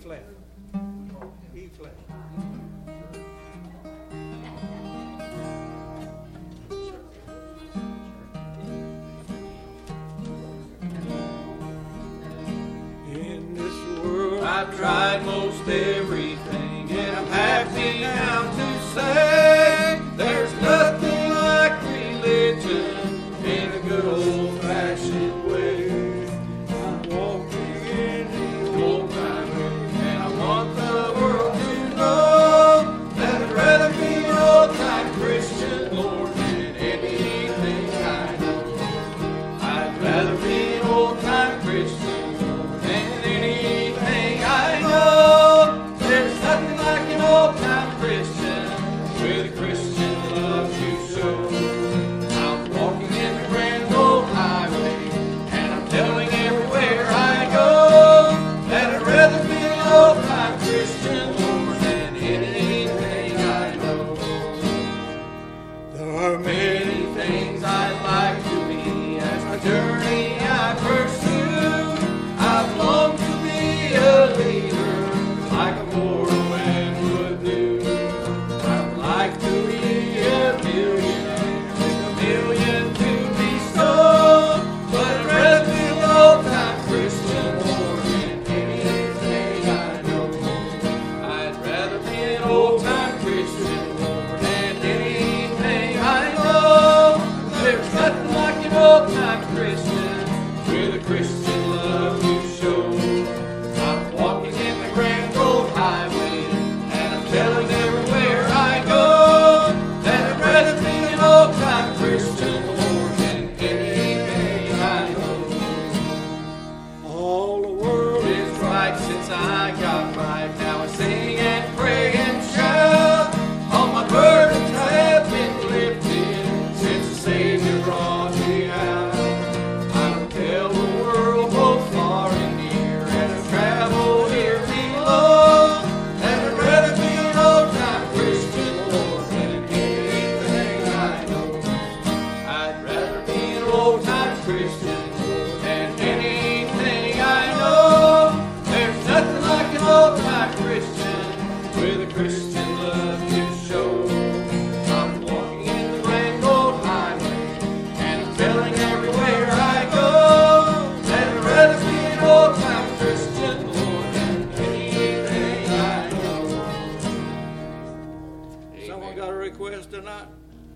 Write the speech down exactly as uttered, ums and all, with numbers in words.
flat. E flat. In this world I've tried most everything, and I'm happy now to say there's nothing like religion in a good old-fashioned way. I'm walking in the old time, and I want the world to know that I'd rather be an old-time Christian, Lord, than anything I know. I'd rather be an old-time Christian, Lord, than anything I know. There's nothing like an old-time Christian with a Christian love to show. I'm walking in the grand old highway, and I'm telling everywhere I go that I'd rather be an old-time Christian, Lord, than anything I know. There are many things I'd like to be as my journey I pursue. I've longed to be a leader like a mortal man would do. I'd like to be a millionaire with a million to bestow, but I'd rather be an old-time Christian more than anything I know. I'd rather be an old-time Christian more than anything I know. There's nothing like an old-time Christian with a Christian love to show. I'm walking in the grand old highway, and I'm telling everywhere I go that I'd rather be an old-time Christian more than anything I know. All the world is right since I got